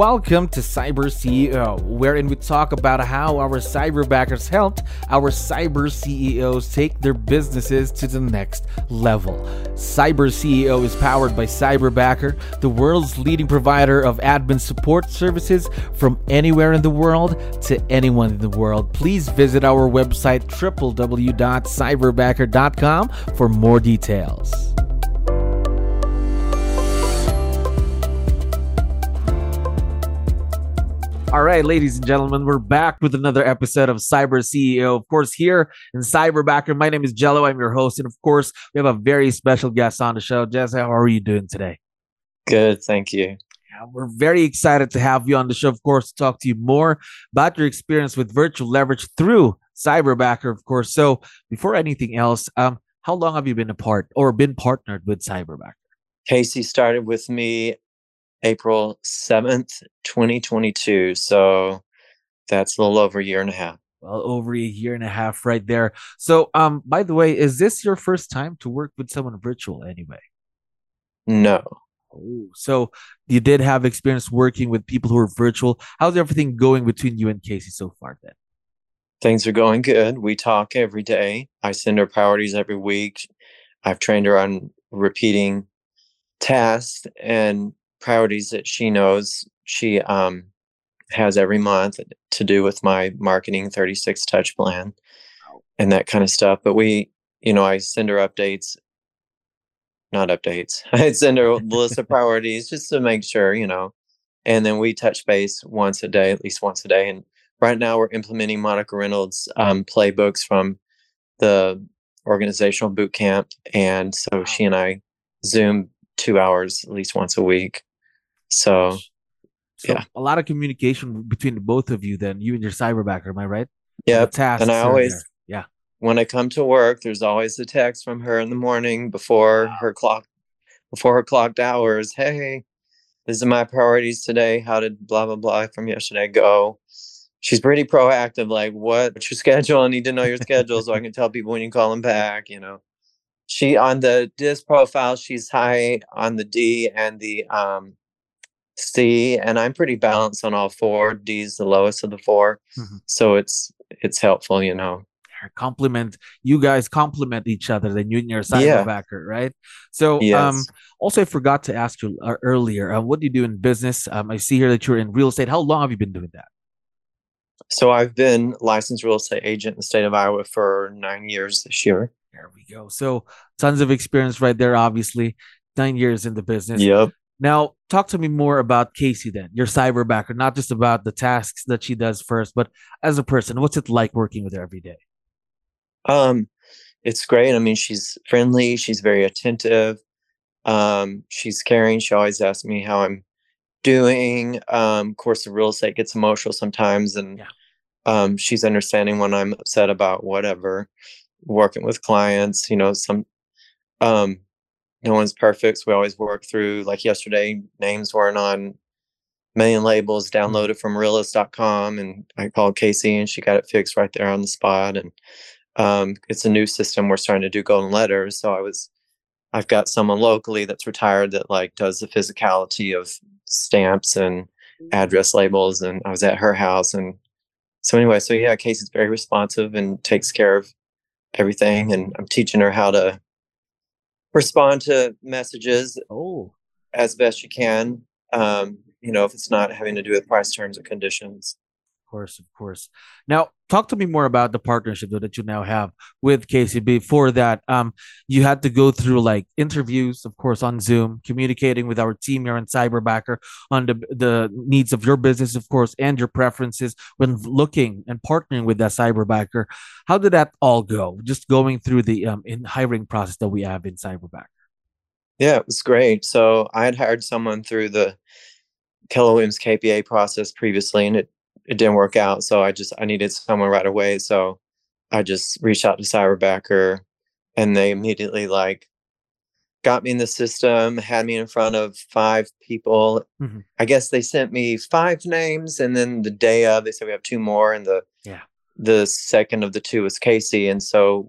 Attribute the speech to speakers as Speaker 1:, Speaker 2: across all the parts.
Speaker 1: Welcome to Cyber CEO, wherein we talk about how our cyberbackers helped our cyber CEOs take their businesses to the next level. Cyber CEO is powered by Cyberbacker, the world's leading provider of admin support services from anywhere in the world to anyone in the world. Please visit our website www.cyberbacker.com for more details. All right, ladies and gentlemen, we're back with another episode of Cyber CEO. Of course, here in Cyberbacker, my name is Jello. I'm your host. And of course, we have a very special guest on the show. Jess, how are you doing today?
Speaker 2: Good, thank you.
Speaker 1: Yeah, we're very excited to have you on the show, of course, to talk to you more about your experience with virtual leverage through Cyberbacker, of course. So before anything else, how long have you been been partnered with Cyberbacker?
Speaker 2: Casey started with me April 7th, 2022. So that's a little over a year and a half.
Speaker 1: Well, over a year and a half right there. So, by the way, is this your first time to work with someone virtual anyway?
Speaker 2: No.
Speaker 1: Oh, so you did have experience working with people who are virtual. How's everything going between you and Casey so far then?
Speaker 2: Things are going good. We talk every day. I send her priorities every week. I've trained her on repeating tasks and priorities that she knows she has every month to do with my marketing 36 touch plan and that kind of stuff. But I send her not updates. I send her a list of priorities just to make sure, and then we touch base once a day, at least once a day. And right now we're implementing Monica Reynolds playbooks from the organizational boot camp. And so she and I Zoom 2 hours at least once a week. So yeah,
Speaker 1: a lot of communication between the both of you then, you and your cyberbacker, am I right?
Speaker 2: Yeah.
Speaker 1: And
Speaker 2: I always, when I come to work, there's always a text from her in the morning before her clocked hours. Hey, these are my priorities today. How did blah, blah, blah from yesterday go? She's pretty proactive. Like, what's your schedule? I need to know your schedule so I can tell people when you call them back, She, on the DIS profile, she's high on the D and the C, and I'm pretty balanced on all four. D's the lowest of the four. Mm-hmm. So it's helpful,
Speaker 1: You guys complement each other, then you and your cyberbacker, right? So
Speaker 2: yes.
Speaker 1: Also I forgot to ask you earlier, what do you do in business? I see here that you're in real estate. How long have you been doing that?
Speaker 2: So I've been licensed real estate agent in the state of Iowa for 9 years this year.
Speaker 1: There we go. So tons of experience right there, obviously. 9 years in the business.
Speaker 2: Yep.
Speaker 1: Now, talk to me more about Casey then, your cyberbacker, not just about the tasks that she does first, but as a person, what's it like working with her every day?
Speaker 2: It's great. I mean, she's friendly. She's very attentive. She's caring. She always asks me how I'm doing. Of course, the real estate gets emotional sometimes, and she's understanding when I'm upset about whatever. Working with clients, no one's perfect. So we always work through, like yesterday, names weren't on million labels downloaded from realist.com. And I called Casey and she got it fixed right there on the spot. And it's a new system. We're starting to do golden letters. So I've got someone locally that's retired that does the physicality of stamps and address labels. And I was at her house. And so anyway, Casey's very responsive and takes care of everything. And I'm teaching her how to respond to messages as best you can, if it's not having to do with price terms or conditions.
Speaker 1: Of course. Now, talk to me more about the partnership that you now have with Casey. Before that, you had to go through interviews, of course, on Zoom, communicating with our team here in Cyberbacker on the needs of your business, of course, and your preferences when looking and partnering with that Cyberbacker. How did that all go? Just going through the in hiring process that we have in Cyberbacker.
Speaker 2: Yeah, it was great. So I had hired someone through the Keller Williams KPA process previously, and it didn't work out. So I needed someone right away. So I just reached out to Cyberbacker and they immediately got me in the system, had me in front of 5 people. Mm-hmm. I guess they sent me 5 names. And then the day of, they said we have 2 more. And the second of the 2 was Casey. And so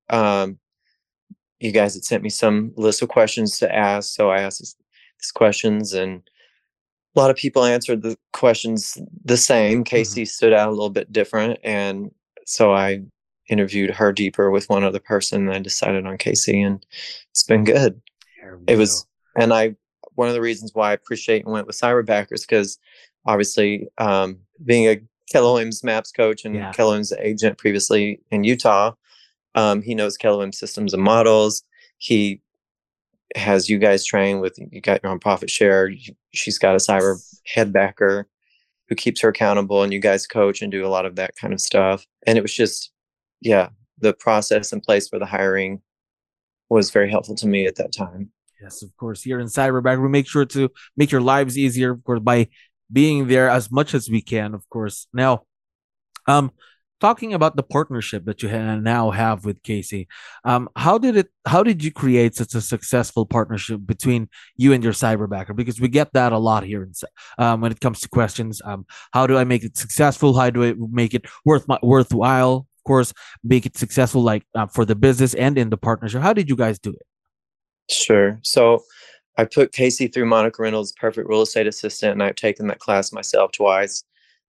Speaker 2: you guys had sent me some list of questions to ask. So I asked these questions and a lot of people answered the questions the same.
Speaker 1: Mhm.
Speaker 2: Casey stood out a little bit different, and so I interviewed her deeper with one other person, and I decided on Casey, and it's been good.
Speaker 1: There we
Speaker 2: It
Speaker 1: go.
Speaker 2: was, and I one of the reasons why I appreciate and went with Cyberbackers because obviously being a Keller Williams Maps coach and
Speaker 1: Yeah.
Speaker 2: Keller Williams agent previously in Utah, he knows Keller Williams systems and models. He has you guys trained with, you got your own profit share. She's got a cyber
Speaker 1: Yes.
Speaker 2: head backer who keeps her accountable, and you guys coach and do a lot of that kind of stuff. And it was just, yeah, the process in place for the hiring was very helpful to me at that time.
Speaker 1: Yes, of course. Here in Cyberback, we make sure to make your lives easier, of course, by being there as much as we can, of course. Now, um, talking about the partnership that you now have with Casey, how did you create such a successful partnership between you and your cyberbacker? Because we get that a lot here when it comes to questions. How do I make it successful? How do I make it worthwhile? Of course, make it successful, like for the business and in the partnership. How did you guys do it?
Speaker 2: Sure. So I put Casey through Monica Reynolds' Perfect Real Estate Assistant, and I've taken that class myself twice.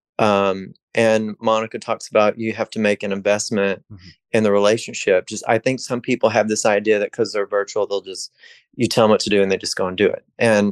Speaker 2: And Monica talks about you have to make an investment
Speaker 1: Mhm.
Speaker 2: in the relationship. Just, I think some people have this idea that because they're virtual, they'll just, you tell them what to do and they just go and do it. And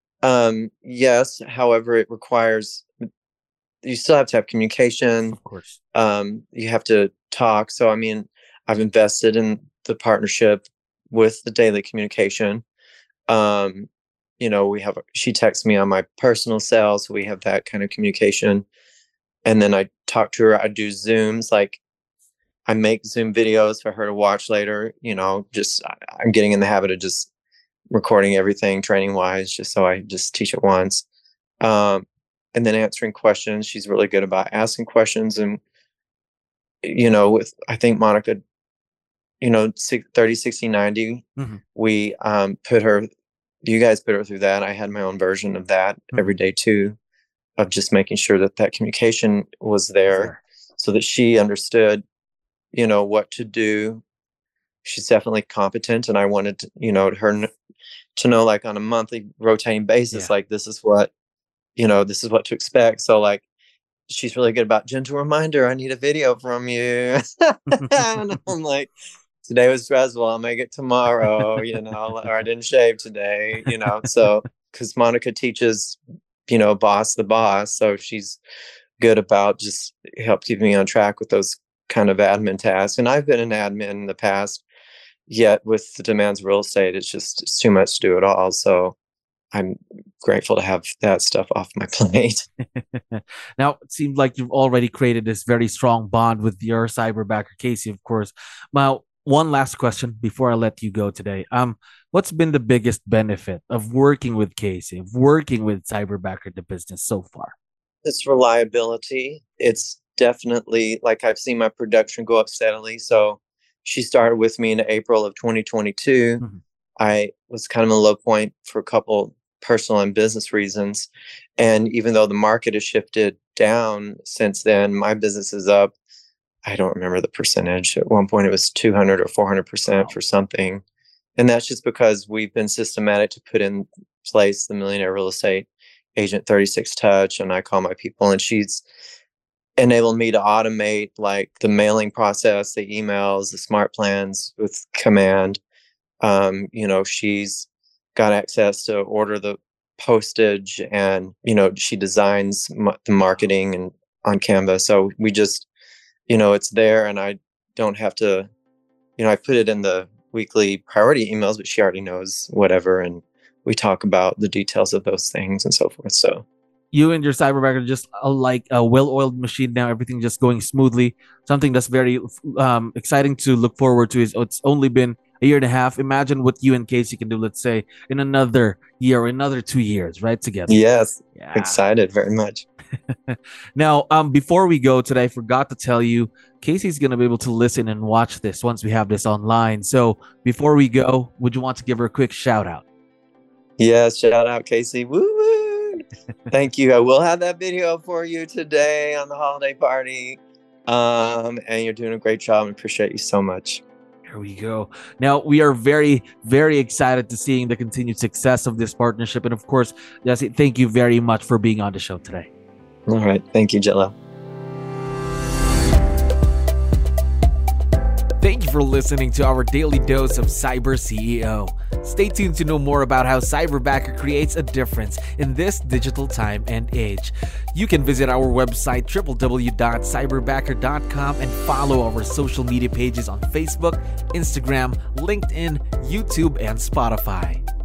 Speaker 2: yes, however, it requires, you still have to have communication.
Speaker 1: Of course.
Speaker 2: You have to talk. So, I mean, I've invested in the partnership with the daily communication. Um, we have, she texts me on my personal cell, so we have that kind of communication. And then I talk to her. I do Zooms, like I make Zoom videos for her to watch later. Just I'm getting in the habit of just recording everything training wise, just so I just teach it once. Um, and then answering questions. She's really good about asking questions. And, with, I think Monica, 30, 60, 90,
Speaker 1: Mhm.
Speaker 2: we put her, you guys put her through that. I had my own version of that every
Speaker 1: Mhm.
Speaker 2: day too, of just making sure that that communication was there
Speaker 1: There.
Speaker 2: so that she understood, what to do. She's definitely competent, and I wanted to, to know, like, on a monthly rotating basis,
Speaker 1: Yeah.
Speaker 2: like, this is what to expect. So, like, she's really good about gentle reminder. I need a video from you. And I'm like, today was stressful. I'll make it tomorrow, or I didn't shave today, so because Monica teaches, boss the boss. So she's good about just help keeping me on track with those kind of admin tasks. And I've been an admin in the past, yet with the demands of real estate, it's too much to do it all. So I'm grateful to have that stuff off my plate.
Speaker 1: Now, it seems like you've already created this very strong bond with your cyberbacker, Casey, of course. Now, one last question before I let you go today. What's been the biggest benefit of working with Casey, of working with Cyberbacker the business so far?
Speaker 2: It's reliability. It's definitely, like, I've seen my production go up steadily. So she started with me in April of 2022.
Speaker 1: Mhm.
Speaker 2: I was kind of a low point for a couple personal and business reasons. And even though the market has shifted down since then, my business is up. I don't remember the percentage. At one point, it was 200 or 400%
Speaker 1: Wow.
Speaker 2: for something. And that's just because we've been systematic to put in place the Millionaire Real Estate Agent 36 Touch. And I call my people, and she's enabled me to automate, like, the mailing process, the emails, the smart plans with command. She's got access to order the postage, and, she designs the marketing and on Canva. So we just, it's there, and I don't have to, I put it in the weekly priority emails, but she already knows whatever. And we talk about the details of those things and so forth. So,
Speaker 1: You and your cyberbacker are just like a well-oiled machine now. Everything just going smoothly. Something that's very exciting to look forward to is it's only been a year and a half. Imagine what you and Casey can do, let's say, in another year or another 2 years, right? Together.
Speaker 2: yes,
Speaker 1: Yeah.
Speaker 2: excited very much.
Speaker 1: Now, before we go today, I forgot to tell you, Casey's gonna be able to listen and watch this once we have this online. So before we go, would you want to give her a quick shout out?
Speaker 2: Yes, shout out Casey. Woo woo. Thank you. I will have that video for you today on the holiday party. And you're doing a great job, and appreciate you so much.
Speaker 1: There we go. Now we are very, very excited to seeing the continued success of this partnership. And of course, Jesse, thank you very much for being on the show today.
Speaker 2: All right. Thank you, Jello.
Speaker 1: Thank you for listening to our daily dose of Cyber CEO. Stay tuned to know more about how Cyberbacker creates a difference in this digital time and age. You can visit our website www.cyberbacker.com and follow our social media pages on Facebook, Instagram, LinkedIn, YouTube, and Spotify.